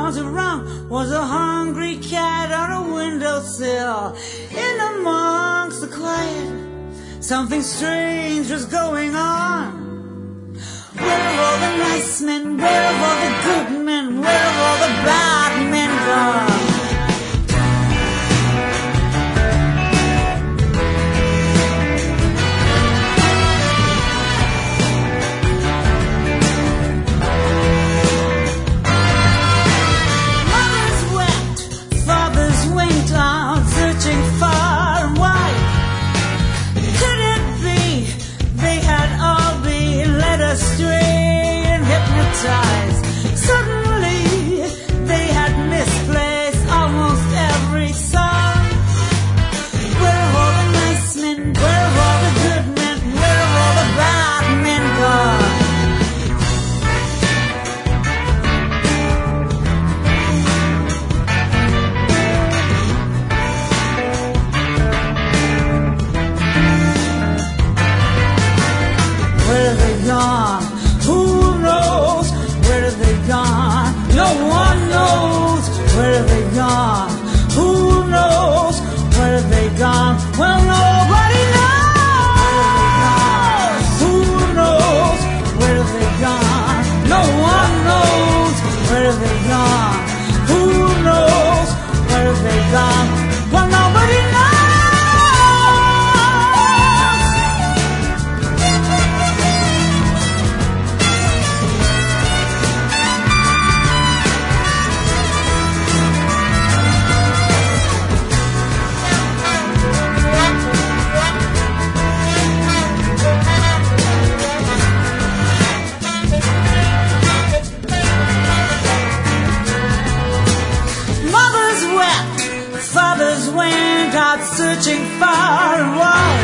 sounds around was a hungry cat on a windowsill. In amongst the quiet, something strange was going on. Where have all the nice men? Where have all the good men? Where have all the bad men gone? Searching far and wide. Could it be they had all been led astray and hypnotized? Suddenly they had misplaced almost every song. Where have all the nice men? Where have all the good men? Where have all the bad men gone? Where are they gone? Who knows? Where are they gone? No one knows. Where are they gone? Who knows? Where are they gone? Well, nobody knows. Who knows? Where are they gone? No one knows. Where are they gone? Who knows? Where are they gone? Well, nobody knows. Fathers went out searching far and wide.